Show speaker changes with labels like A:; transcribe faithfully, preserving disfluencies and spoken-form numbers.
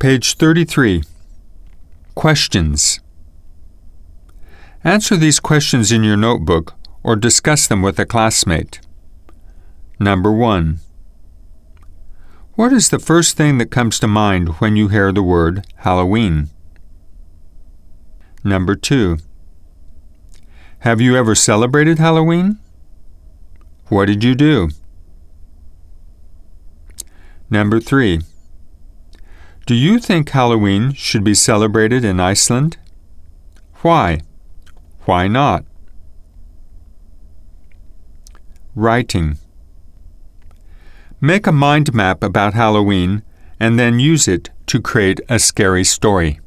A: Page thirty-three. Questions. Answer these questions in your notebook or discuss them with a classmate. Number one. What is the first thing that comes to mind when you hear the word Halloween? Number two. Have you ever celebrated Halloween? What did you do? Number three. Do you think Halloween should be celebrated in Iceland? Why? Why not? Writing. Make a mind map about Halloween and then use it to create a scary story.